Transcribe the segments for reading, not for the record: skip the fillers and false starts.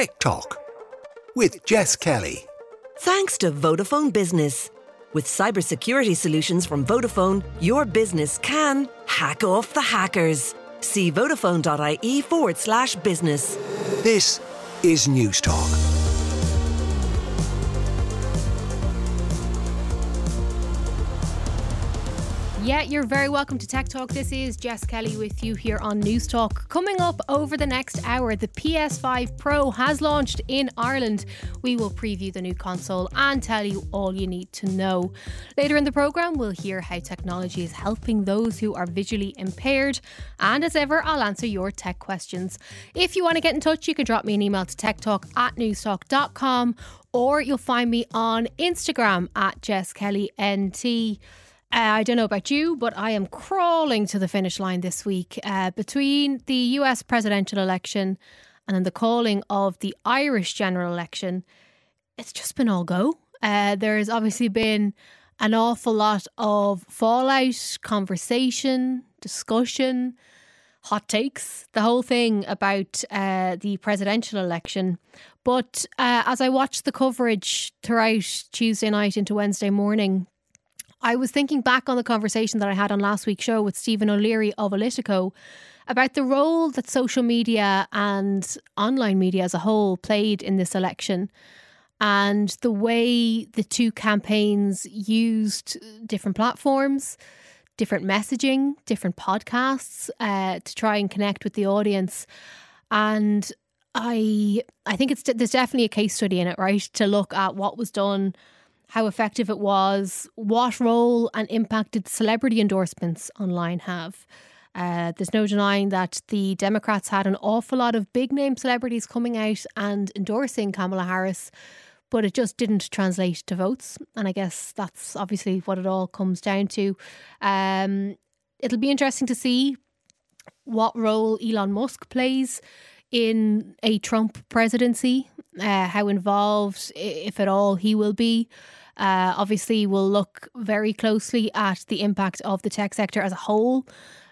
Tech Talk with Jess Kelly. Thanks to Vodafone Business. With cybersecurity solutions from Vodafone, your business can hack off the hackers. See vodafone.ie/business. This is News Talk. Yeah, you're very welcome to Tech Talk. This is Jess Kelly with you here on News Talk. Coming up over the next hour, the PS5 Pro has launched in Ireland. We will preview the new console and tell you all you need to know. Later in the programme, we'll hear how technology is helping those who are visually impaired. And as ever, I'll answer your tech questions. If you want to get in touch, you can drop me an email to techtalk@newstalk.com, or you'll find me on Instagram @JessKellyNT. I don't know about you, but I am crawling to the finish line this week between the US presidential election and then the calling of the Irish general election. It's just been all go. There's obviously been an awful lot of fallout, conversation, discussion, hot takes, the whole thing about the presidential election. But as I watched the coverage throughout Tuesday night into Wednesday morning, I was thinking back on the conversation that I had on last week's show with Stephen O'Leary of Politico about the role that social media and online media as a whole played in this election, and the way the two campaigns used different platforms, different messaging, different podcasts to try and connect with the audience. And I think there's definitely a case study in it, right? To look at what was done, how effective it was, what role and impact did celebrity endorsements online have. There's no denying that the Democrats had an awful lot of big name celebrities coming out and endorsing Kamala Harris, but it just didn't translate to votes. And I guess that's obviously what it all comes down to. It'll be interesting to see what role Elon Musk plays in a Trump presidency, how involved, if at all, he will be. Obviously, we'll look very closely at the impact of the tech sector as a whole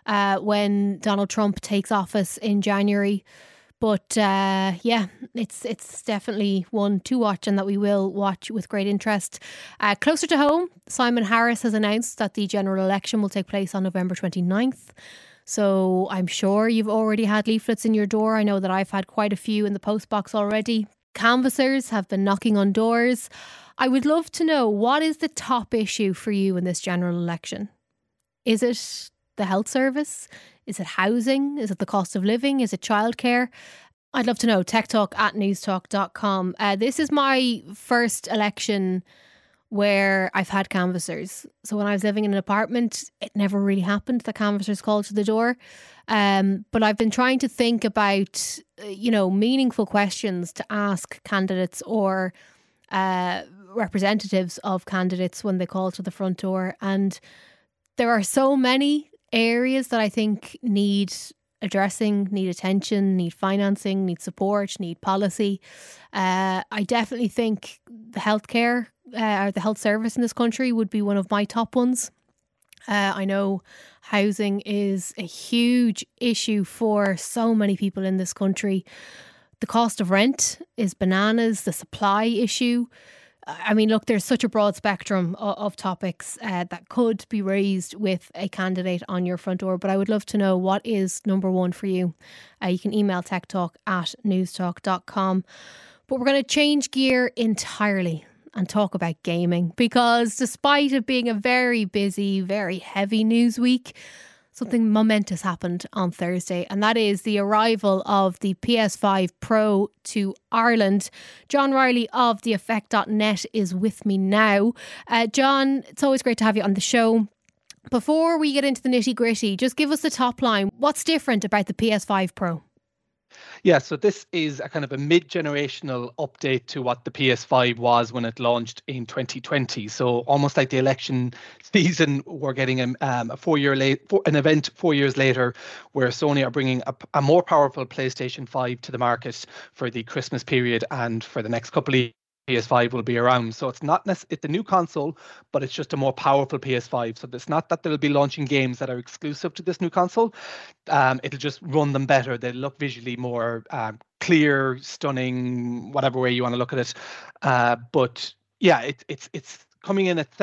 when Donald Trump takes office in January. But yeah, it's definitely one to watch and that we will watch with great interest. Closer to home, Simon Harris has announced that the general election will take place on November 29th. So I'm sure you've already had leaflets in your door. I know that I've had quite a few in the postbox already. Canvassers have been knocking on doors. I would love to know, what is the top issue for you in this general election? Is it the health service? Is it housing? Is it the cost of living? Is it childcare? I'd love to know. techtalk@newstalk.com. This is my first election where I've had canvassers. So when I was living in an apartment, it never really happened. The canvassers called to the door. But I've been trying to think about, meaningful questions to ask candidates or representatives of candidates when they call to the front door. And there are so many areas that I think need addressing, need attention, need financing, need support, need policy. I definitely think the healthcare or the health service in this country would be one of my top ones. I know housing is a huge issue for so many people in this country. The cost of rent is bananas, the supply issue. I mean, look, there's such a broad spectrum of topics that could be raised with a candidate on your front door. But I would love to know, what is number one for you? You can email techtalk@newstalk.com. But we're going to change gear entirely and talk about gaming, because despite it being a very busy, very heavy news week, something momentous happened on Thursday, and that is the arrival of the PS5 Pro to Ireland. John Riley of theeffect.net is with me now. John, it's always great to have you on the show. Before we get into the nitty gritty, just give us the top line. What's different about the PS5 Pro? Yeah, so this is a kind of a mid-generational update to what the PS5 was when it launched in 2020. So almost like the election season, we're getting an event 4 years later, where Sony are bringing a more powerful PlayStation 5 to the market for the Christmas period and for the next couple of PS5 will be around. So it's not it's a new console, but it's just a more powerful PS5. So it's not that they'll be launching games that are exclusive to this new console. It'll just run them better. They'll look visually more clear, stunning, whatever way you want to look at it. But yeah, it's coming in at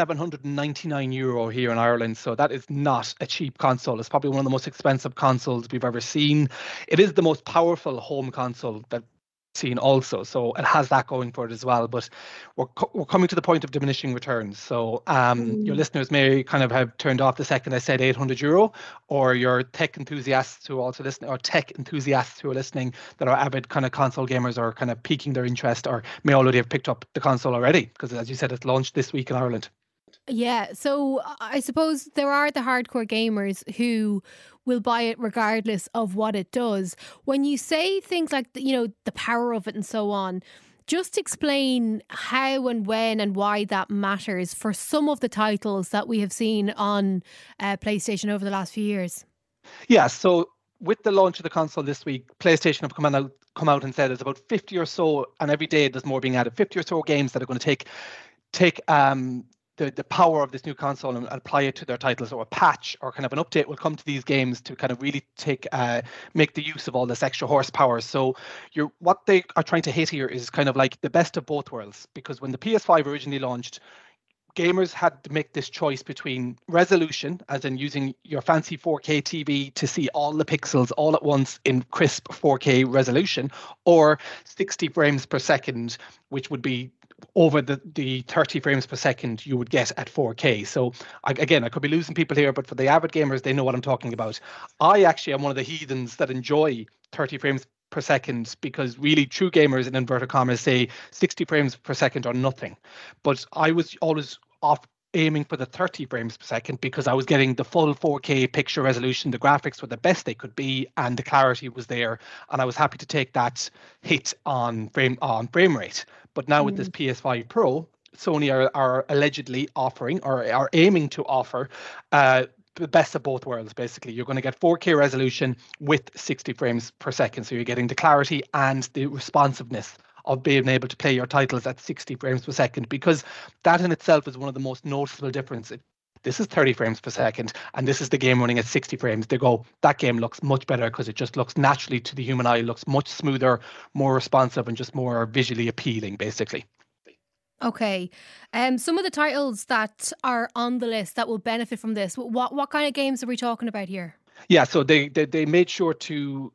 €799 here in Ireland. So that is not a cheap console. It's probably one of the most expensive consoles we've ever seen. It is the most powerful home console that seen also, so it has that going for it as well. But we're coming to the point of diminishing returns. So your listeners may kind of have turned off the second I said €800, or your tech enthusiasts who are also listening, or tech enthusiasts who are listening that are avid kind of console gamers, are kind of piquing their interest, or may already have picked up the console already, because as you said, it's launched this week in Ireland. Yeah, so I suppose there are the hardcore gamers who will buy it regardless of what it does. When you say things like, the power of it and so on, just explain how and when and why that matters for some of the titles that we have seen on PlayStation over the last few years. Yeah, so with the launch of the console this week, PlayStation have come out and said there's about 50 or so, and every day there's more being added, 50 or so games that are going to take the power of this new console and apply it to their titles, or a patch or kind of an update will come to these games to kind of really make the use of all this extra horsepower. So what they are trying to hit here is kind of like the best of both worlds, because when the PS5 originally launched, gamers had to make this choice between resolution, as in using your fancy 4K TV to see all the pixels all at once in crisp 4K resolution, or 60 frames per second, which would be over the 30 frames per second you would get at 4K. So I could be losing people here, but for the avid gamers, they know what I'm talking about. I actually am one of the heathens that enjoy 30 frames per second, because really true gamers in inverted commas say 60 frames per second are nothing. But I was always aiming for the 30 frames per second, because I was getting the full 4K picture resolution. The graphics were the best they could be, and the clarity was there, and I was happy to take that hit on frame rate. But now with this PS5 Pro, Sony are allegedly offering, or are aiming to offer, the best of both worlds. Basically, you're going to get 4K resolution with 60 frames per second, so you're getting the clarity and the responsiveness of being able to play your titles at 60 frames per second, because that in itself is one of the most noticeable differences. This is 30 frames per second, and this is the game running at 60 frames. They go, that game looks much better, because it just looks naturally to the human eye, looks much smoother, more responsive, and just more visually appealing, basically. Okay. Some of the titles that are on the list that will benefit from this, what kind of games are we talking about here? Yeah, so they made sure to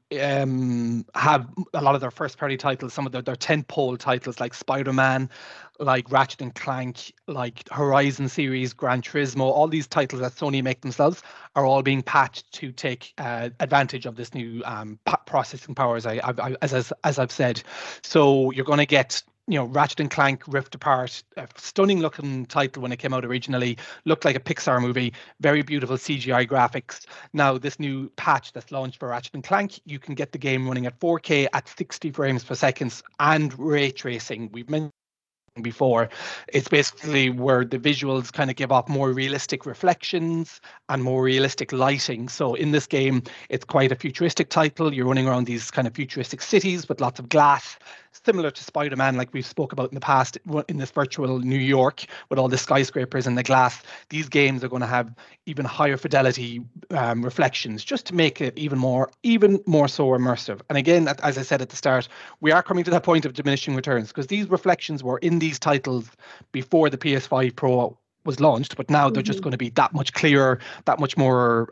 have a lot of their first-party titles, some of their tentpole titles like Spider-Man, like Ratchet and Clank, like Horizon series, Gran Turismo. All these titles that Sony make themselves are all being patched to take advantage of this new processing power, as I've said. So you're going to get, Ratchet and Clank Rift Apart, a stunning looking title when it came out originally, looked like a Pixar movie, very beautiful CGI graphics. Now this new patch that's launched for Ratchet and Clank, you can get the game running at 4K at 60 frames per second and ray tracing. We've mentioned before, it's basically where the visuals kind of give off more realistic reflections and more realistic lighting. So in this game, it's quite a futuristic title. You're running around these kind of futuristic cities with lots of glass, similar to Spider-Man, like we've spoke about in the past, in this virtual New York with all the skyscrapers and the glass. These games are going to have even higher fidelity reflections, just to make it even more so immersive. And again, as I said at the start, we are coming to that point of diminishing returns, because these reflections were in these titles before the PS5 Pro was launched, but now they're just going to be that much clearer, that much more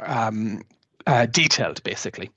detailed, basically.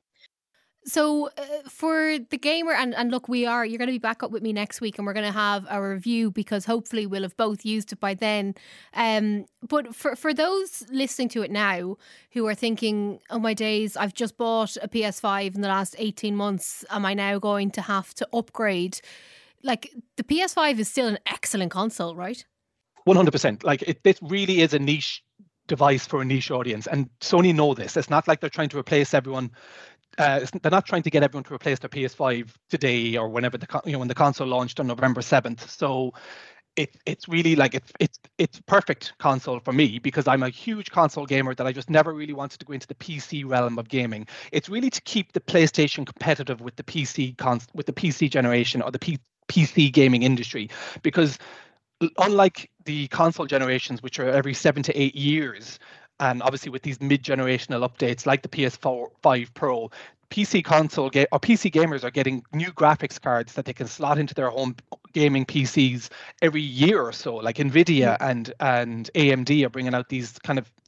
So for the gamer, and look, you're going to be back up with me next week, and we're going to have a review, because hopefully we'll have both used it by then. But for those listening to it now who are thinking, oh my days, I've just bought a PS5 in the last 18 months, am I now going to have to upgrade? Like, the PS5 is still an excellent console, right? 100%. Like, this really is a niche device for a niche audience, and Sony know this. It's not like they're trying to replace everyone. They're not trying to get everyone to replace their PS5 today or whenever when the console launched on November 7th. So it's really like it's perfect console for me, because I'm a huge console gamer that I just never really wanted to go into the PC realm of gaming. It's really to keep the PlayStation competitive with the PC generation, or the PC gaming industry, because unlike the console generations, which are every 7 to 8 years, and obviously with these mid-generational updates like the PS5 Pro, PC gamers are getting new graphics cards that they can slot into their home gaming PCs every year or so. Like Nvidia and AMD are bringing out these kind of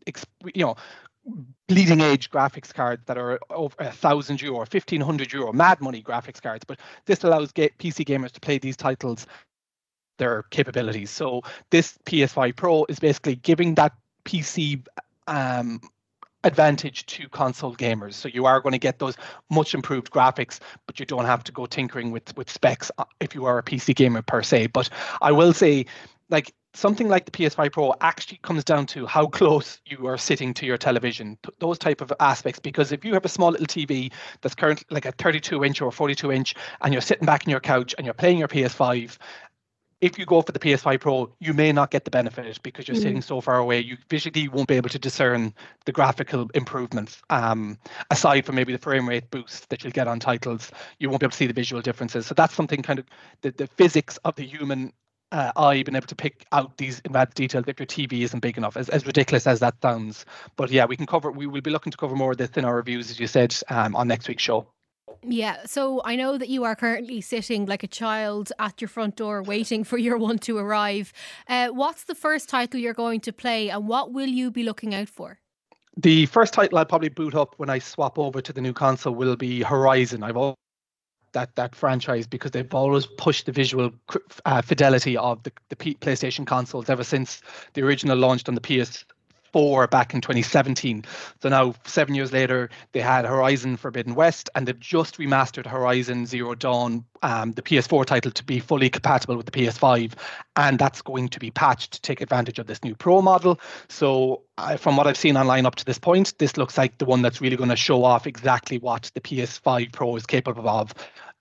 bleeding edge graphics cards that are over €1,000 or €1,500 mad money graphics cards. But this allows PC gamers to play these titles their capabilities. So this PS5 Pro is basically giving that PC advantage to console gamers. So you are going to get those much improved graphics, but you don't have to go tinkering with specs if you are a PC gamer per se. But I will say, like, something like the PS5 Pro actually comes down to how close you are sitting to your television, those type of aspects. Because if you have a small little TV that's currently like a 32-inch or 42-inch, and you're sitting back in your couch and you're playing your PS5, if you go for the PS5 Pro, you may not get the benefit because you're sitting so far away. You visually won't be able to discern the graphical improvements. Aside from maybe the frame rate boost that you'll get on titles, you won't be able to see the visual differences. So that's something kind of the physics of the human eye being able to pick out these advanced details if your TV isn't big enough, as ridiculous as that sounds. But yeah, we will be looking to cover more of this in our reviews, as you said, on next week's show. Yeah, so I know that you are currently sitting like a child at your front door waiting for your one to arrive. What's the first title you're going to play, and what will you be looking out for? The first title I'll probably boot up when I swap over to the new console will be Horizon. I've always that franchise because they've always pushed the visual fidelity of the PlayStation consoles ever since the original launched on the PS4 back in 2017. So now 7 years later, they had Horizon Forbidden West, and they've just remastered Horizon Zero Dawn, the PS4 title, to be fully compatible with the PS5, and that's going to be patched to take advantage of this new Pro model. So from what I've seen online up to this point, this looks like the one that's really going to show off exactly what the PS5 Pro is capable of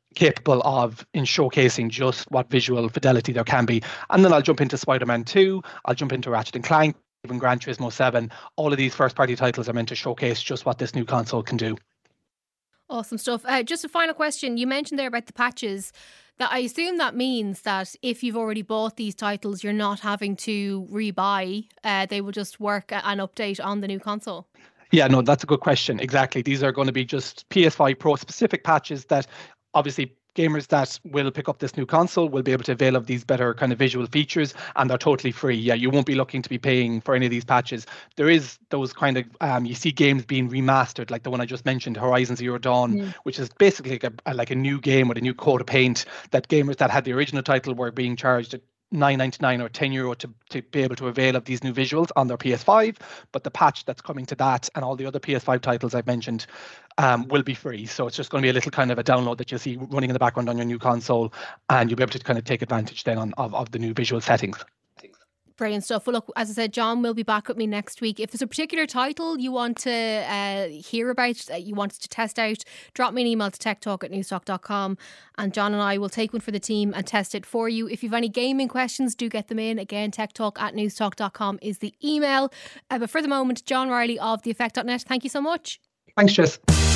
in showcasing just what visual fidelity there can be. And then I'll jump into Spider-Man 2, I'll jump into Ratchet & Clank, even Gran Turismo 7. All of these first-party titles are meant to showcase just what this new console can do. Awesome stuff. Just a final question. You mentioned there about the patches. That I assume that means that if you've already bought these titles, you're not having to rebuy. They will just work an update on the new console. Yeah, no, that's a good question. Exactly. These are going to be just PS5 Pro specific patches that obviously gamers that will pick up this new console will be able to avail of these better kind of visual features, and they're totally free. Yeah, you won't be looking to be paying for any of these patches. There is those kind of, you see games being remastered, like the one I just mentioned, Horizon Zero Dawn, which is basically like a new game with a new coat of paint that gamers that had the original title were being charged at €9.99 or €10 to be able to avail of these new visuals on their PS5. But the patch that's coming to that and all the other PS5 titles I've mentioned will be free. So it's just going to be a little kind of a download that you'll see running in the background on your new console, and you'll be able to kind of take advantage then of the new visual settings. Brilliant stuff. Well, look, as I said, John will be back with me next week. If there's a particular title you want to hear about, you want us to test out, drop me an email to techtalk@newstalk.com, and John and I will take one for the team and test it for you. If you've any gaming questions, do get them in. Again, techtalk@newstalk.com is the email. But for the moment, John Riley of theeffect.net, thank you so much. Thanks, Jess.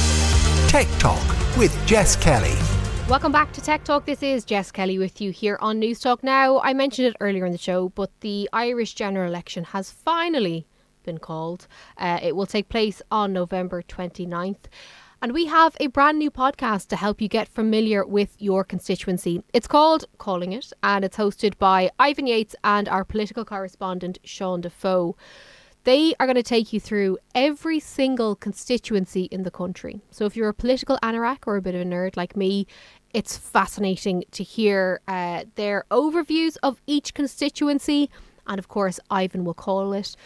Tech Talk with Jess Kelly. Welcome back to Tech Talk. This is Jess Kelly with you here on News Talk. Now, I mentioned it earlier in the show, but the Irish general election has finally been called. It will take place on November 29th. And we have a brand new podcast to help you get familiar with your constituency. It's called Calling It, and it's hosted by Ivan Yates and our political correspondent, Sean Defoe. They are going to take you through every single constituency in the country. So if you're a political anorak or a bit of a nerd like me, it's fascinating to hear their overviews of each constituency. And of course, Ivan will call it,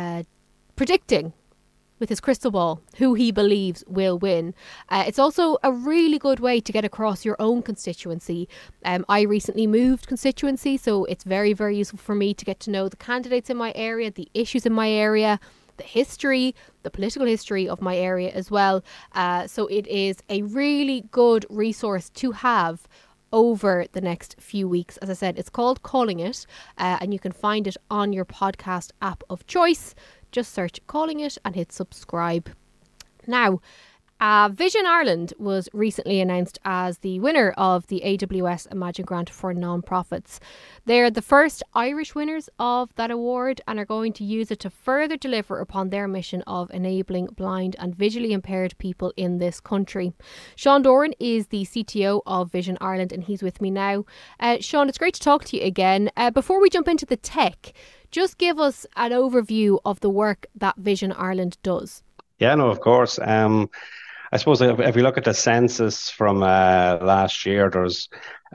predicting with his crystal ball who he believes will win. It's also a really good way to get across your own constituency. I recently moved constituency, so it's very, very useful for me to get to know the candidates in my area, the issues in my area, the history, the political history of my area as well. So it is a really good resource to have over the next few weeks. As I said, it's called Calling It, and you can find it on your podcast app of choice. Just search Calling It and hit subscribe. Now, Vision Ireland was recently announced as the winner of the AWS Imagine Grant for Non-Profits. They're the first Irish winners of that award and are going to use it to further deliver upon their mission of enabling blind and visually impaired people in this country. Sean Doran is the CTO of Vision Ireland and he's with me now. Sean, it's great to talk to you again. Before we jump into the tech, just give us an overview of the work that Vision Ireland does. Yeah, no, of course. I suppose if we look at the census from last year, there's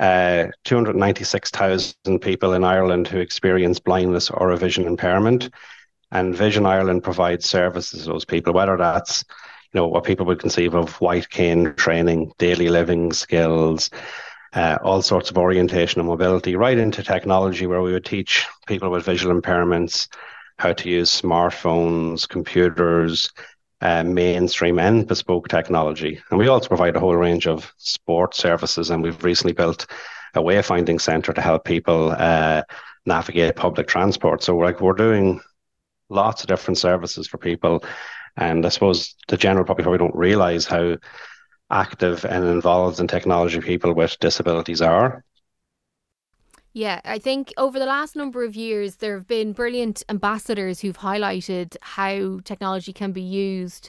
296,000 people in Ireland who experience blindness or a vision impairment. And Vision Ireland provides services to those people, whether that's, what people would conceive of white cane training, daily living skills, all sorts of orientation and mobility, right into technology where we would teach people with visual impairments how to use smartphones, computers, mainstream and bespoke technology. And we also provide a whole range of sport services, and we've recently built a wayfinding centre to help people navigate public transport. So we're doing lots of different services for people, and I suppose the general public probably don't realise how active and involved in technology people with disabilities are. Yeah, I think over the last number of years, there have been brilliant ambassadors who've highlighted how technology can be used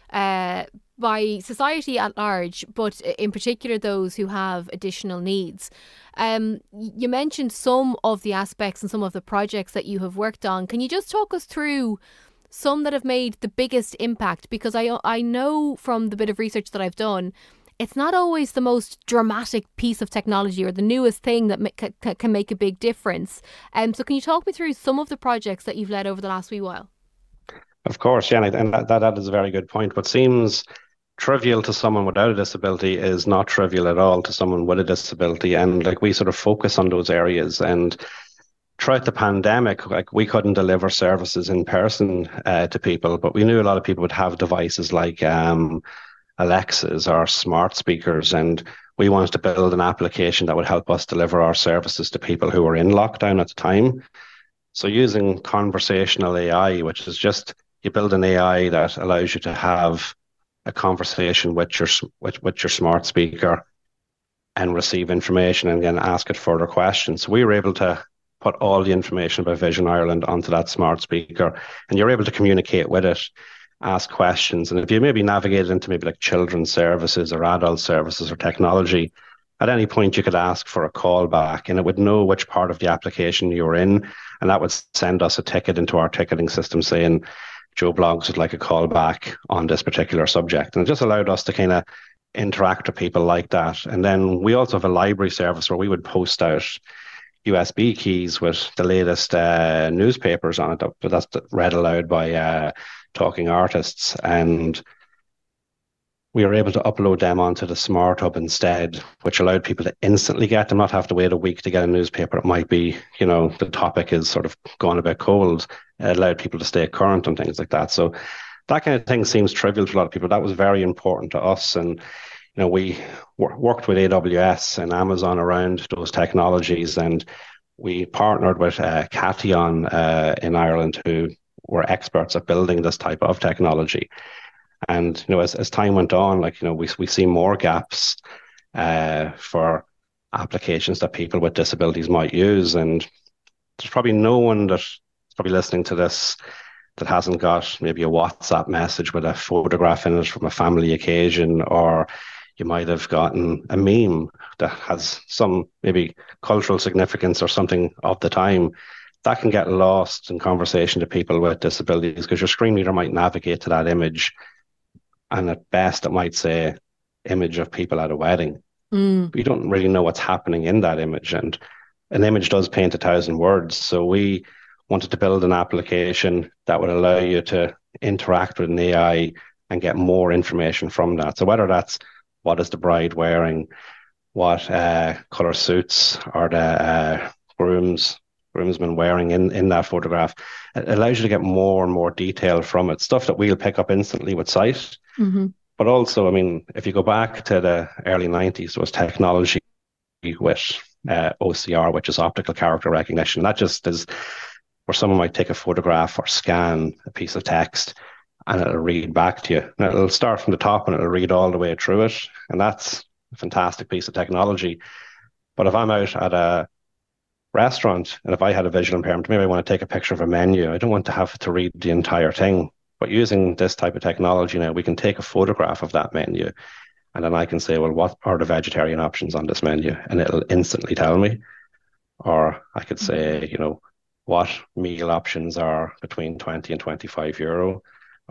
by society at large, but in particular those who have additional needs. You mentioned some of the aspects and some of the projects that you have worked on. Can you just talk us through some that have made the biggest impact? Because I know from the bit of research that I've done, it's not always the most dramatic piece of technology or the newest thing that can make a big difference. So can you talk me through some of the projects that you've led over the last wee while? Of course, yeah, and that is a very good point. What seems trivial to someone without a disability is not trivial at all to someone with a disability. And we sort of focus on those areas. And throughout the pandemic, we couldn't deliver services in person to people, but we knew a lot of people would have devices like Alexas or smart speakers, and we wanted to build an application that would help us deliver our services to people who were in lockdown at the time. So using conversational AI, which is just you build an AI that allows you to have a conversation with your smart speaker and receive information and then ask it further questions. So we were able to put all the information about Vision Ireland onto that smart speaker, and you're able to communicate with it, ask questions. And if you maybe navigate into maybe like children's services or adult services or technology, at any point you could ask for a call back and it would know which part of the application you're in, and that would send us a ticket into our ticketing system saying Joe Bloggs would like a call back on this particular subject. And it just allowed us to kind of interact with people like that. And then we also have a library service where we would post out USB keys with the latest newspapers on it, but that's read aloud by talking artists, and we were able to upload them onto the Smart Hub instead, which allowed people to instantly get them, not have to wait a week to get a newspaper. It might be, the topic is sort of gone a bit cold. It allowed people to stay current and things like that. So that kind of thing seems trivial to a lot of people. That was very important to us, and we worked with AWS and Amazon around those technologies, and we partnered with Cation in Ireland, who were experts at building this type of technology. And as time went on, we see more gaps for applications that people with disabilities might use. And there's probably no one that's probably listening to this that hasn't got maybe a WhatsApp message with a photograph in it from a family occasion, or you might have gotten a meme that has some maybe cultural significance or something of the time. That can get lost in conversation to people with disabilities because your screen reader might navigate to that image, and at best it might say image of people at a wedding. But you don't really know what's happening in that image, and an image does paint 1,000 words. So we wanted to build an application that would allow you to interact with an AI and get more information from that. So whether that's what is the bride wearing, what colour suits are the groomsmen wearing in that photograph, it allows you to get more and more detail from it, stuff that we'll pick up instantly with sight. Mm-hmm. But also, if you go back to the early 90s, there was technology with OCR, which is optical character recognition. That just is where someone might take a photograph or scan a piece of text, and it'll read back to you. And it'll start from the top and it'll read all the way through it. And that's a fantastic piece of technology. But if I'm out at a restaurant and if I had a visual impairment, maybe I want to take a picture of a menu. I don't want to have to read the entire thing. But using this type of technology now, we can take a photograph of that menu and then I can say, well, what are the vegetarian options on this menu? And it'll instantly tell me. Or I could say, what meal options are between 20 and 25 euro,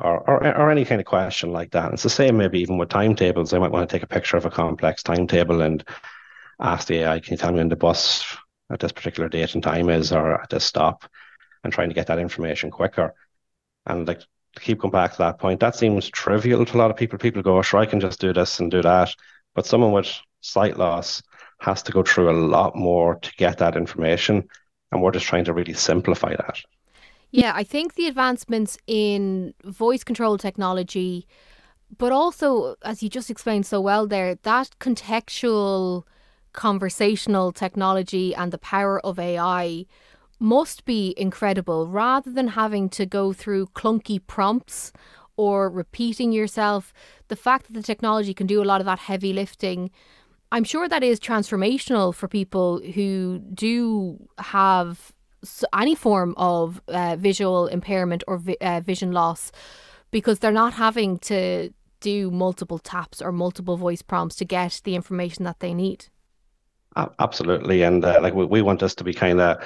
or any kind of question like that. It's the same maybe even with timetables. I might want to take a picture of a complex timetable and ask the AI, can you tell me when the bus at this particular date and time is, or at this stop, and trying to get that information quicker. And like, to keep going back to that point, that seems trivial to a lot of people. People go, sure, I can just do this and do that. But someone with sight loss has to go through a lot more to get that information. And we're just trying to really simplify that. Yeah, I think the advancements in voice control technology, but also, as you just explained so well there, that contextual conversational technology and the power of AI must be incredible, rather than having to go through clunky prompts or repeating yourself. The fact that the technology can do a lot of that heavy lifting, I'm sure that is transformational for people who do have any form of visual impairment or vision loss, because they're not having to do multiple taps or multiple voice prompts to get the information that they need. Absolutely. And like we want this to be kind of,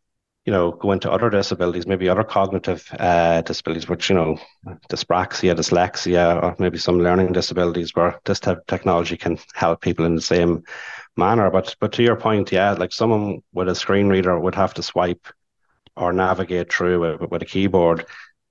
go into other disabilities, maybe other cognitive disabilities, which, dyspraxia, dyslexia, or maybe some learning disabilities where this type of technology can help people in the same manner. But to your point, yeah, like someone with a screen reader would have to swipe or navigate through with a keyboard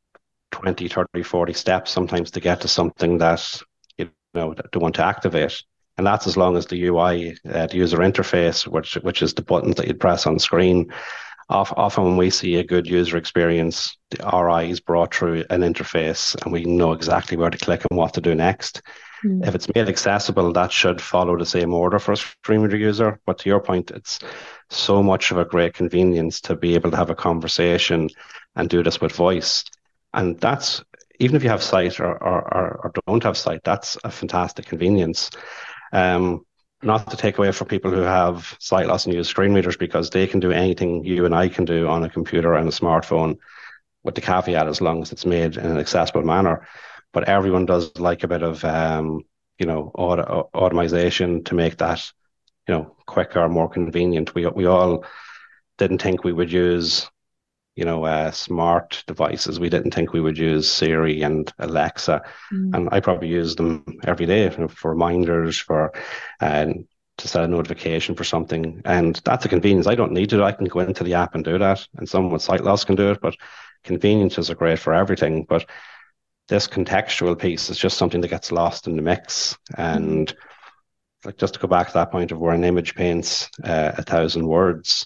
20, 30, 40 steps sometimes to get to something that, that they want to activate. And that's as long as the UI, the user interface, which is the buttons that you'd press on screen. Often when we see a good user experience, our eyes brought through an interface and we know exactly where to click and what to do next. If it's made accessible, that should follow the same order for a screen reader user. But to your point, it's so much of a great convenience to be able to have a conversation and do this with voice. And that's, even if you have sight or don't have sight, that's a fantastic convenience. Not to take away from people who have sight loss and use screen readers, because they can do anything you and I can do on a computer and a smartphone, with the caveat as long as it's made in an accessible manner. But everyone does like a bit of, automation to make that, quicker, more convenient. We all didn't think we would use, smart devices. We didn't think we would use Siri and Alexa. And I probably use them every day for reminders, for to set a notification for something. And that's a convenience. I don't need to. I can go into the app and do that. And someone with sight loss can do it. But conveniences are great for everything. But this contextual piece is just something that gets lost in the mix. And like, just to go back to that point of where an image paints 1,000 words,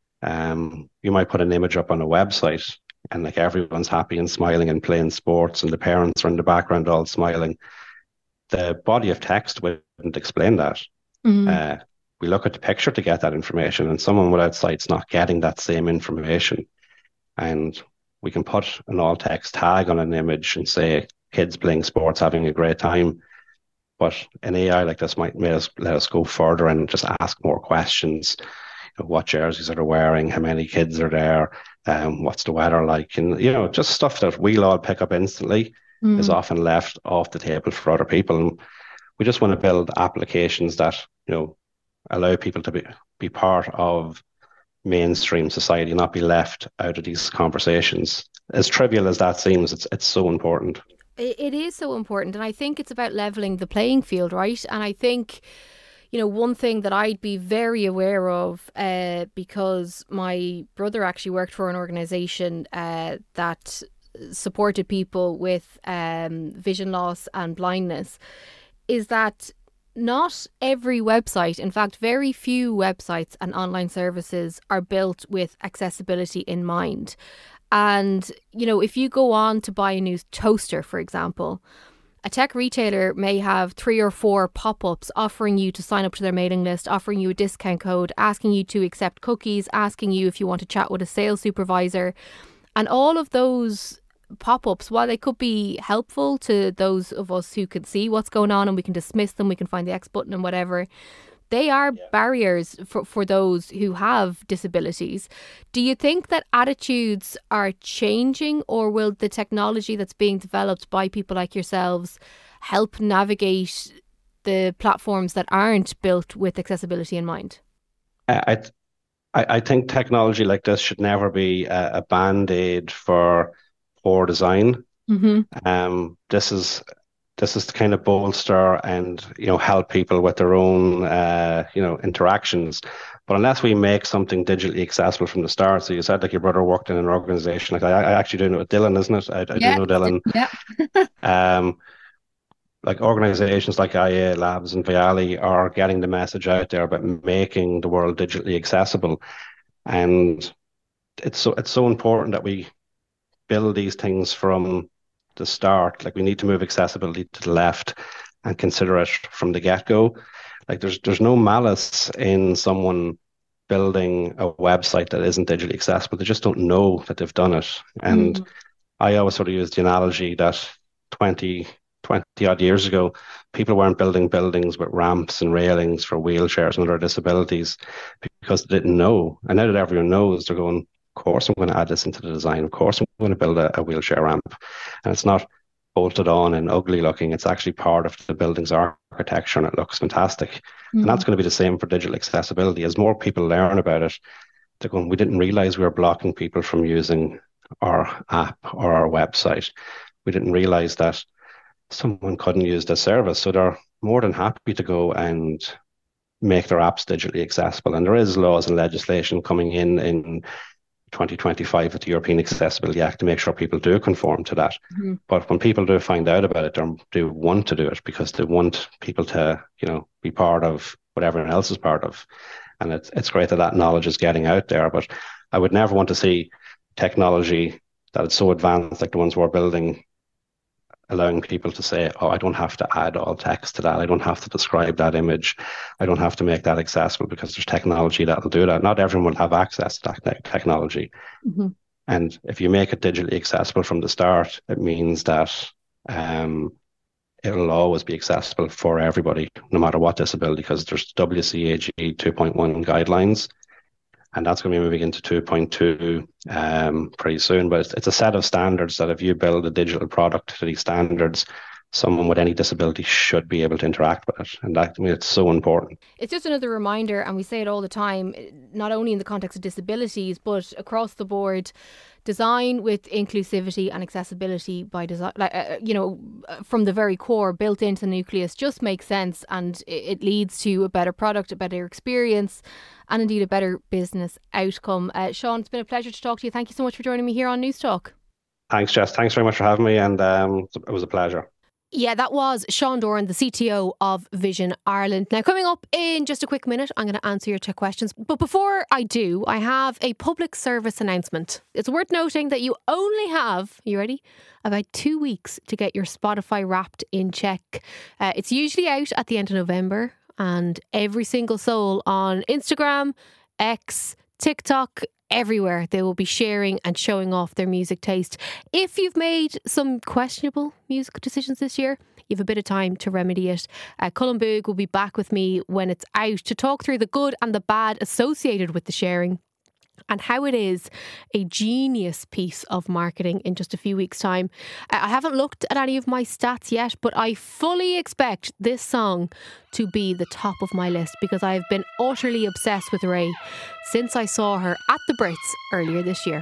you might put an image up on a website and like everyone's happy and smiling and playing sports and the parents are in the background all smiling. The body of text wouldn't explain that. We look at the picture to get that information, and someone without sight's not getting that same information. And we can put an alt text tag on an image and say kids playing sports, having a great time. But an AI like this might let us go further and just ask more questions. What jerseys are they wearing? How many kids are there? What's the weather like? And, just stuff that we'll all pick up instantly is often left off the table for other people. And we just want to build applications that, allow people to be part of mainstream society, not be left out of these conversations. As trivial as that seems, it's so important. It is so important. And I think it's about leveling the playing field, right? And I think, one thing that I'd be very aware of, because my brother actually worked for an organisation that supported people with vision loss and blindness, is that not every website, in fact, very few websites and online services are built with accessibility in mind. And, if you go on to buy a new toaster, for example, a tech retailer may have 3 or 4 pop-ups offering you to sign up to their mailing list, offering you a discount code, asking you to accept cookies, asking you if you want to chat with a sales supervisor. And all of those pop-ups, while they could be helpful to those of us who can see what's going on and we can dismiss them, we can find the X button and whatever, they are barriers for those who have disabilities. Do you think that attitudes are changing, or will the technology that's being developed by people like yourselves help navigate the platforms that aren't built with accessibility in mind? I think technology like this should never be a band-aid for poor design. This is to kind of bolster and help people with their own interactions. But unless we make something digitally accessible from the start, so you said like your brother worked in an organization, like I actually do know Dylan, isn't it? I do know Dylan. Yeah. Like organizations like IA Labs and Viali are getting the message out there about making the world digitally accessible. And it's so important that we build these things from the start. Like we need to move accessibility to the left and consider it from the get-go. Like there's no malice in someone building a website that isn't digitally accessible. They just don't know that they've done it. And I always sort of use the analogy that 20 odd years ago, people weren't building buildings with ramps and railings for wheelchairs and other disabilities because they didn't know. And now that everyone knows, they're going, of course I'm going to add this into the design. Of course I'm going to build a wheelchair ramp. And it's not bolted on and ugly looking. It's actually part of the building's architecture and it looks fantastic. And that's going to be the same for digital accessibility. As more people learn about it, they're going, we didn't realize we were blocking people from using our app or our website. We didn't realize that someone couldn't use the service. So they're more than happy to go and make their apps digitally accessible. And there is laws and legislation coming in 2025 with the European Accessibility Act to make sure people do conform to that. But when people do find out about it, they do want to do it because they want people to, be part of what everyone else is part of. And it's great that knowledge is getting out there. But I would never want to see technology that is so advanced like the ones we're building allowing people to say, oh, I don't have to add all text to that. I don't have to describe that image. I don't have to make that accessible because there's technology that will do that. Not everyone will have access to that technology. And if you make it digitally accessible from the start, it means that it'll always be accessible for everybody, no matter what disability, because there's WCAG 2.1 guidelines. And that's going to be moving into 2.2 pretty soon. But it's a set of standards that if you build a digital product to these standards, someone with any disability should be able to interact with it. And that, it's so important. It's just another reminder, and we say it all the time, not only in the context of disabilities, but across the board, design with inclusivity and accessibility by design, from the very core, built into the nucleus, just makes sense, and it leads to a better product, a better experience, and indeed a better business outcome. Sean, it's been a pleasure to talk to you. Thank you so much for joining me here on News Talk. Thanks, Jess. Thanks very much for having me, and it was a pleasure. Yeah, that was Sean Doran, the CTO of Vision Ireland. Now, coming up in just a quick minute, I'm going to answer your 2 questions. But before I do, I have a public service announcement. It's worth noting that you only have, you ready? About 2 weeks to get your Spotify Wrapped in check. It's usually out at the end of November, and every single soul on Instagram, X, TikTok, everywhere, they will be sharing and showing off their music taste. If you've made some questionable music decisions this year, you have a bit of time to remedy it. Colin Boog will be back with me when it's out to talk through the good and the bad associated with the sharing, and how it is a genius piece of marketing in just a few weeks' time. I haven't looked at any of my stats yet, but I fully expect this song to be the top of my list because I've been utterly obsessed with Ray since I saw her at the Brits earlier this year.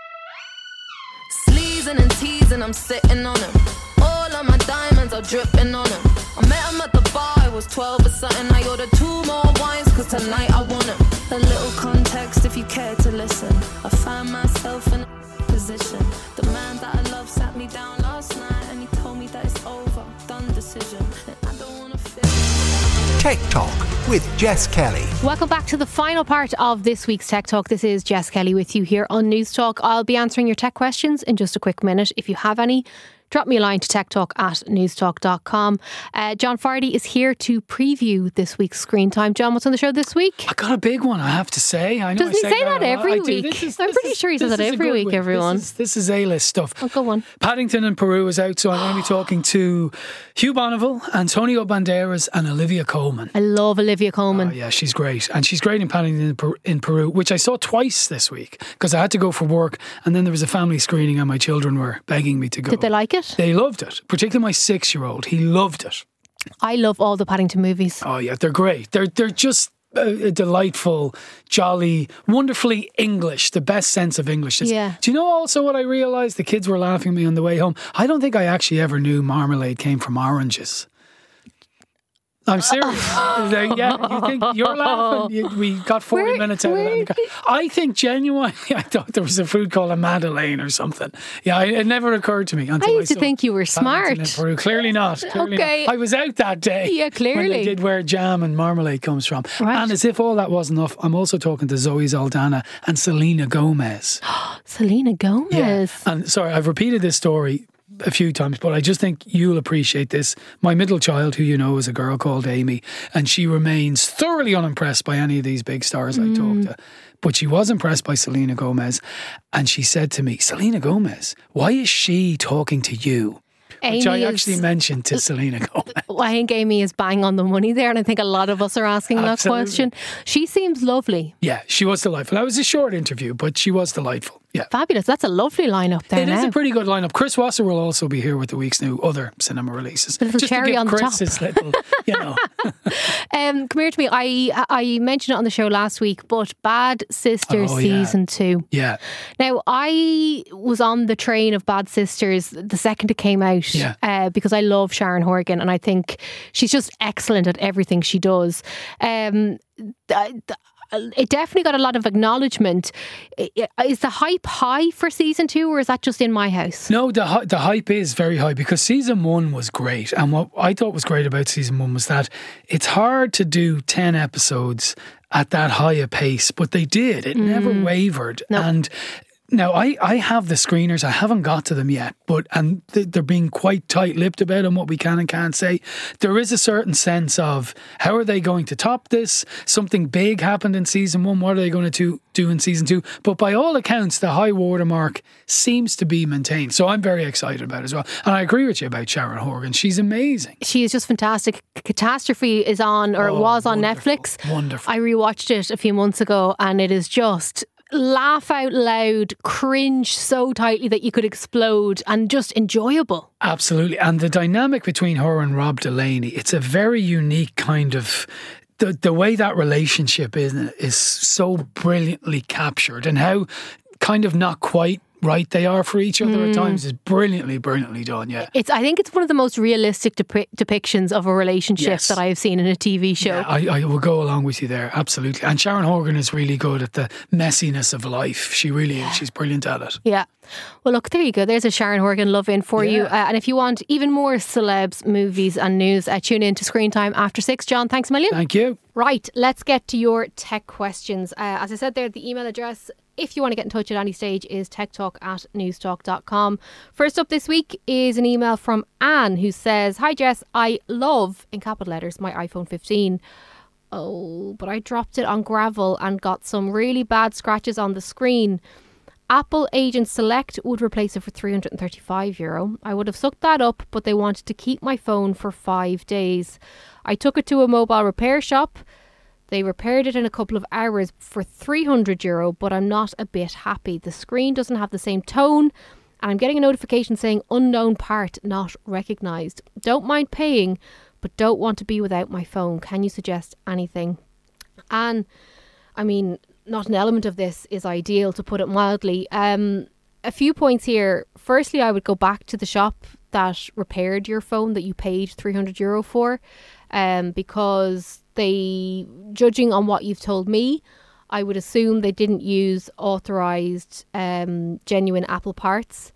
Sleazing and teasing, I'm sitting on him. All of my diamonds are dripping on him. I met him at the bar, I was 12 or something. I ordered 2 more wines, cause tonight I want him. A little context if you care to listen. I found myself in a position. The man that I love sat me down last night and he told me that it's over, done decision. And I don't want to feel Tech Talk with Jess Kelly. Welcome back to the final part of this week's Tech Talk. This is Jess Kelly with you here on News Talk. I'll be answering your tech questions in just a quick minute. If you have any, drop me a line to techtalk@newstalk.com. John Fardy is here to preview this week's Screen Time. John, what's on the show this week? I got a big one, I have to say. I know Doesn't he say that every week? I'm pretty sure he says that every week, everyone. This is A-list stuff. Oh, go on. Paddington in Peru is out, so I'm going to be talking to Hugh Bonneville, Antonio Banderas and Olivia Colman. I love Olivia Colman. Oh, yeah, she's great. And she's great in Paddington in Peru, which I saw twice this week because I had to go for work, and then there was a family screening and my children were begging me to go. Did they like it? They loved it, particularly my 6-year-old. He loved it. I love all the Paddington movies. Oh yeah, they're great. They're just delightful, jolly, wonderfully English, the best sense of English. Yeah. Do you know also what I realised? The kids were laughing at me on the way home. I don't think I actually ever knew marmalade came from oranges. I'm serious. Yeah, you think you're laughing? We got 40 minutes out of that. I think genuinely, I thought there was a fruit called a Madeleine or something. Yeah, it never occurred to me. Until I used to think you were smart. Clearly not. Okay. Not. I was out that day. Yeah, clearly. When they did where jam and marmalade comes from. Right. And as if all that wasn't enough, I'm also talking to Zoe Saldana and Selena Gomez. Selena Gomez. Yeah. And sorry, I've repeated this story a few times, but I just think you'll appreciate this. My middle child, who you know, is a girl called Amy, and she remains thoroughly unimpressed by any of these big stars I talk to. But she was impressed by Selena Gomez, and she said to me, Selena Gomez, why is she talking to you? Which I actually mentioned to Selena Gomez. I think Amy is bang on the money there, and I think a lot of us are asking that question. She seems lovely. Yeah, she was delightful. That was a short interview, but she was delightful. Yeah. Fabulous. That's a lovely lineup there. It is a pretty good lineup. Chris Wasser will also be here with the week's new other cinema releases. A little just cherry to give on Chris the top. His little, you know. Come here to me. I mentioned it on the show last week, but Bad Sisters season 2. Yeah. Now, I was on the train of Bad Sisters the second it came out because I love Sharon Horgan and I think she's just excellent at everything she does. It definitely got a lot of acknowledgement. Is the hype high for season 2, or is that just in my house? No, the hype is very high because season 1 was great. And what I thought was great about season 1 was that it's hard to do 10 episodes at that high a pace, but they did. It never wavered. No. And now, I have the screeners. I haven't got to them yet, and they're being quite tight-lipped about them, what we can and can't say. There is a certain sense of, how are they going to top this? Something big happened in season 1. What are they going to do in season 2? But by all accounts, the high watermark seems to be maintained. So I'm very excited about it as well. And I agree with you about Sharon Horgan. She's amazing. She is just fantastic. Catastrophe is on, or it was on Netflix. Wonderful. I rewatched it a few months ago and it is just laugh out loud, cringe so tightly that you could explode, and just enjoyable. Absolutely. And the dynamic between her and Rob Delaney, it's a very unique kind of, the way that relationship is so brilliantly captured, and how kind of not quite right they are for each other at times is brilliantly done. Yeah, I think it's one of the most realistic depictions of a relationship that I have seen in a TV show. Yeah, I will go along with you there, absolutely. And Sharon Horgan is really good at the messiness of life. She really is. She's brilliant at it. Yeah. Well, look, there you go. There's a Sharon Horgan love-in for you. And if you want even more celebs, movies and news, tune in to Screen Time after 6. John, thanks a million. Thank you. Right, let's get to your tech questions. As I said there, the email address, if you want to get in touch at any stage, is techtalk@newstalk.com. First up this week is an email from Anne, who says, "Hi Jess, I love, in capital letters, my iPhone 15. Oh, but I dropped it on gravel and got some really bad scratches on the screen. Apple Agent Select would replace it for €335. I would have sucked that up, but they wanted to keep my phone for 5 days. I took it to a mobile repair shop. They repaired it in a couple of hours for €300, but I'm not a bit happy. The screen doesn't have the same tone, and I'm getting a notification saying unknown part not recognised. Don't mind paying, but don't want to be without my phone. Can you suggest anything?" And I mean, not an element of this is ideal, to put it mildly. A few points here. Firstly, I would go back to the shop that repaired your phone that you paid €300 for, because they, judging on what you've told me, I would assume they didn't use authorised genuine Apple parts,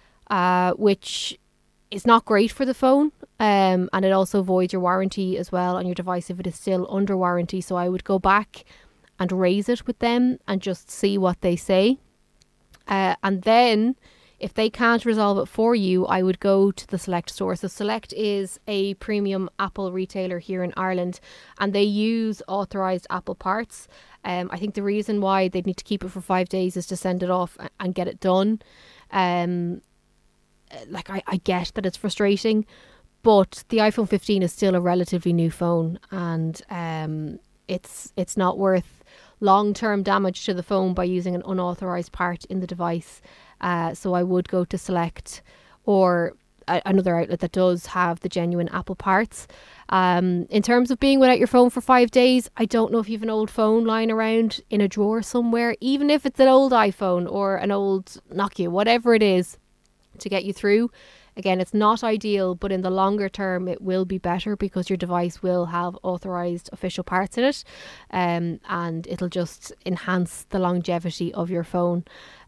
which is not great for the phone, and it also voids your warranty as well on your device if it is still under warranty. So I would go back and raise it with them and just see what they say. And then If they can't resolve it for you, I would go to the Select store. So Select is a premium Apple retailer here in Ireland, and they use authorised Apple parts. I think the reason why they'd need to keep it for 5 days is to send it off and get it done. I get that it's frustrating, but the iPhone 15 is still a relatively new phone, and it's not worth long-term damage to the phone by using an unauthorised part in the device. So I would go to Select or another outlet that does have the genuine Apple parts. In terms of being without your phone for 5 days, I don't know if you have an old phone lying around in a drawer somewhere, even if it's an old iPhone or an old Nokia, whatever it is, to get you through. Again, it's not ideal, but in the longer term, it will be better because your device will have authorised official parts in it, and it'll just enhance the longevity of your phone.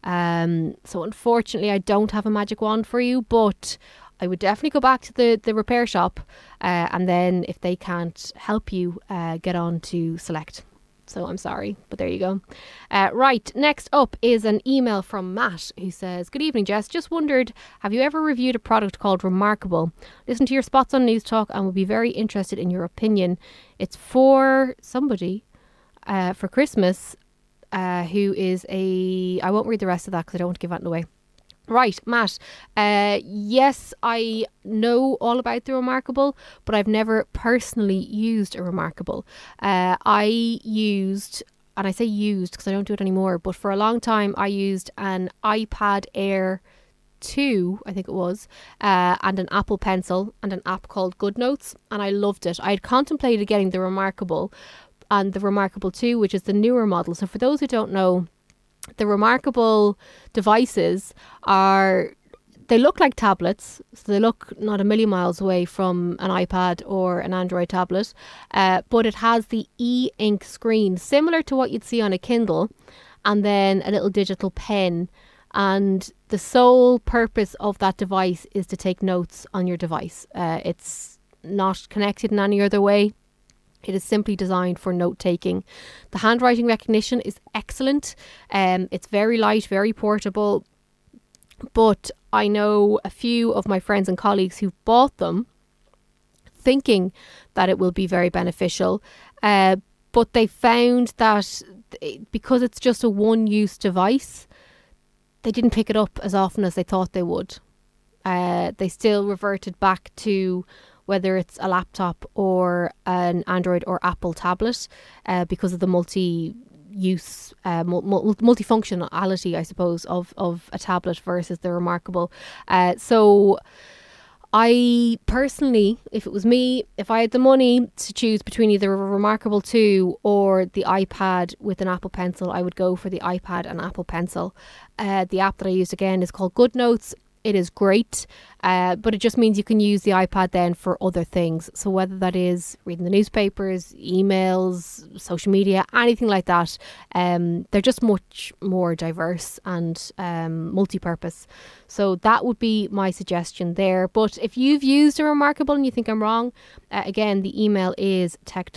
So unfortunately, I don't have a magic wand for you, but I would definitely go back to the repair shop, and then if they can't help you, get on to Select. So I'm sorry, but there you go. Right, next up is an email from Matt who says, "Good evening, Jess. Just wondered, have you ever reviewed a product called Remarkable? Listen to your spots on News Talk and would be very interested in your opinion. It's for somebody for Christmas who is I won't read the rest of that because I don't want to give that away." Right, Matt. Yes, I know all about the Remarkable, but I've never personally used a Remarkable. I used, and I say used because I don't do it anymore, but for a long time I used an iPad Air 2, I think it was, and an Apple Pencil and an app called GoodNotes, and I loved it. I had contemplated getting the Remarkable and the Remarkable 2, which is the newer model. So for those who don't know, the Remarkable devices they look like tablets, so they look not a million miles away from an iPad or an Android tablet, but it has the e-ink screen, similar to what you'd see on a Kindle, and then a little digital pen. And the sole purpose of that device is to take notes on your device. It's not connected in any other way. It is simply designed for note-taking. The handwriting recognition is excellent. It's very light, very portable. But I know a few of my friends and colleagues who bought them thinking that it will be very beneficial. But they found that because it's just a one-use device, they didn't pick it up as often as they thought they would. They still reverted back to whether it's a laptop or an Android or Apple tablet, because of the multi-use, multifunctionality, I suppose, of a tablet versus the Remarkable. So I personally, if it was me, if I had the money to choose between either a Remarkable 2 or the iPad with an Apple Pencil, I would go for the iPad and Apple Pencil. The app that I use again is called GoodNotes. It is great, but it just means you can use the iPad then for other things. So whether that is reading the newspapers, emails, social media, anything like that, they're just much more diverse and multi-purpose. So that would be my suggestion there. But if you've used a Remarkable and you think I'm wrong, again, the email is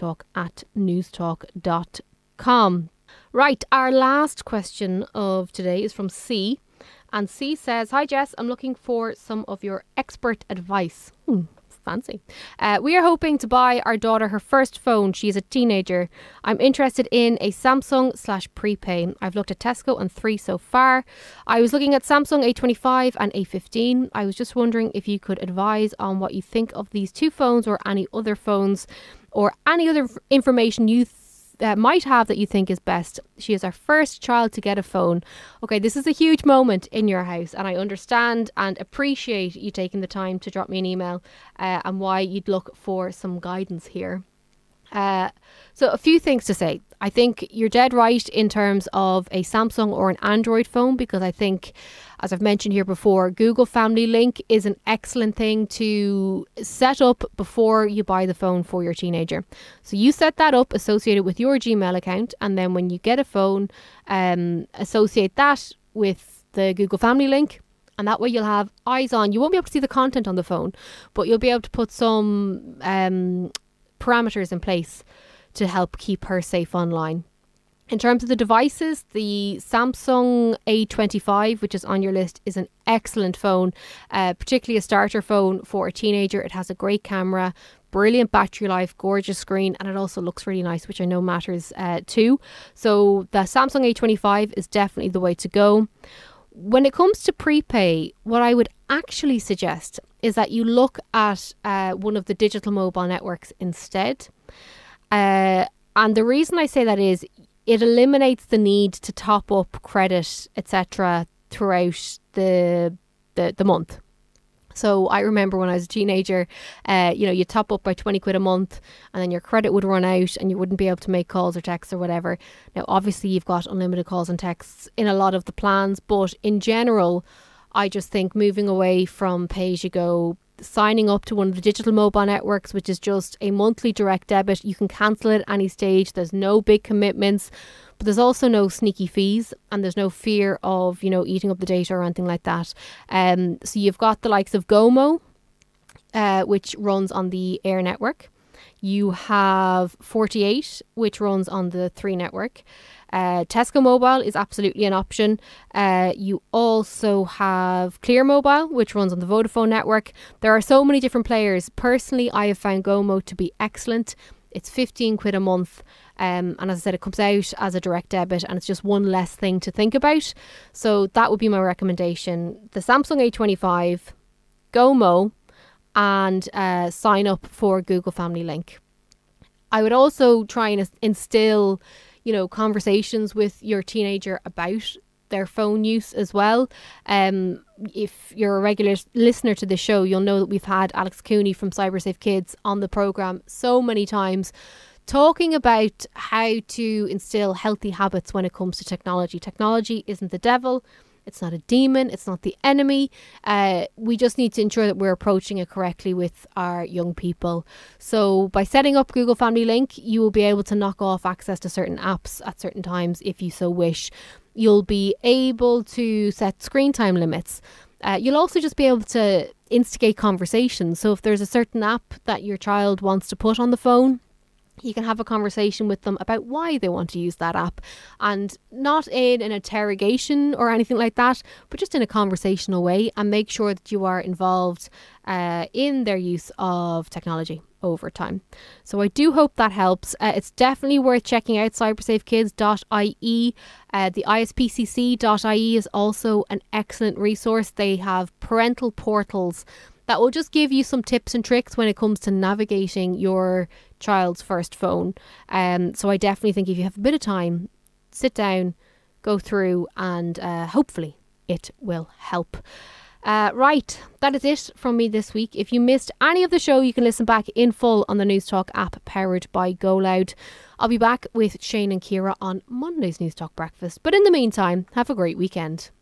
techtalk@newstalk.com. Right, our last question of today is from C. And C says, "Hi Jess, I'm looking for some of your expert advice." Fancy. "We are hoping to buy our daughter her first phone. She is a teenager. I'm interested in a Samsung/prepay. I've looked at Tesco and 3 so far. I was looking at Samsung A25 and A15. I was just wondering if you could advise on what you think of these two phones or any other phones or any other information you might have that you think is best. She is our first child to get a phone." Okay, this is a huge moment in your house, and I understand and appreciate you taking the time to drop me an email and why you'd look for some guidance here. So a few things to say. I think you're dead right in terms of a Samsung or an Android phone, because I think, as I've mentioned here before, Google Family Link is an excellent thing to set up before you buy the phone for your teenager. So you set that up, associate it with your Gmail account, and then when you get a phone, associate that with the Google Family Link. And that way you'll have eyes on. You won't be able to see the content on the phone, but you'll be able to put some parameters in place to help keep her safe online. In terms of the devices, the Samsung A25, which is on your list, is an excellent phone, particularly a starter phone for a teenager. It has a great camera, brilliant battery life, gorgeous screen, and it also looks really nice, which I know matters too. So the Samsung A25 is definitely the way to go. When it comes to prepay, what I would actually suggest is that you look at one of the digital mobile networks instead. And the reason I say that is it eliminates the need to top up credit, etc., throughout the month. So I remember when I was a teenager, you top up by 20 quid a month and then your credit would run out and you wouldn't be able to make calls or texts or whatever. Now, obviously, you've got unlimited calls and texts in a lot of the plans, but in general, I just think moving away from pay-as-you-go, signing up to one of the digital mobile networks, which is just a monthly direct debit. You can cancel it at any stage. There's no big commitments, but there's also no sneaky fees and there's no fear of, eating up the data or anything like that. So you've got the likes of GoMo, which runs on the Air network. You have 48, which runs on the 3 network. Tesco Mobile is absolutely an option. You also have Clear Mobile, which runs on the Vodafone network. There are so many different players. Personally, I have found GoMo to be excellent. It's 15 quid a month. And as I said, it comes out as a direct debit and it's just one less thing to think about. So that would be my recommendation. The Samsung A25, GoMo, and sign up for Google Family Link. I would also try and instill conversations with your teenager about their phone use as well. If you're a regular listener to the show, you'll know that we've had Alex Cooney from CyberSafe Kids on the programme so many times talking about how to instill healthy habits when it comes to technology. Technology isn't the devil. It's not a demon. It's not the enemy. We just need to ensure that we're approaching it correctly with our young people. So by setting up Google Family Link, you will be able to knock off access to certain apps at certain times if you so wish. You'll be able to set screen time limits. You'll also just be able to instigate conversations. So if there's a certain app that your child wants to put on the phone, you can have a conversation with them about why they want to use that app, and not in an interrogation or anything like that, but just in a conversational way, and make sure that you are involved in their use of technology over time. So I do hope that helps. It's definitely worth checking out cybersafekids.ie. The ISPCC.ie is also an excellent resource. They have parental portals that will just give you some tips and tricks when it comes to navigating your child's first phone. So I definitely think if you have a bit of time, sit down, go through, and hopefully it will help. Right, that is it from me this week. If you missed any of the show, you can listen back in full on the News Talk app powered by GoLoud. I'll be back with Shane and Ciara on Monday's News Talk Breakfast. But in the meantime, have a great weekend.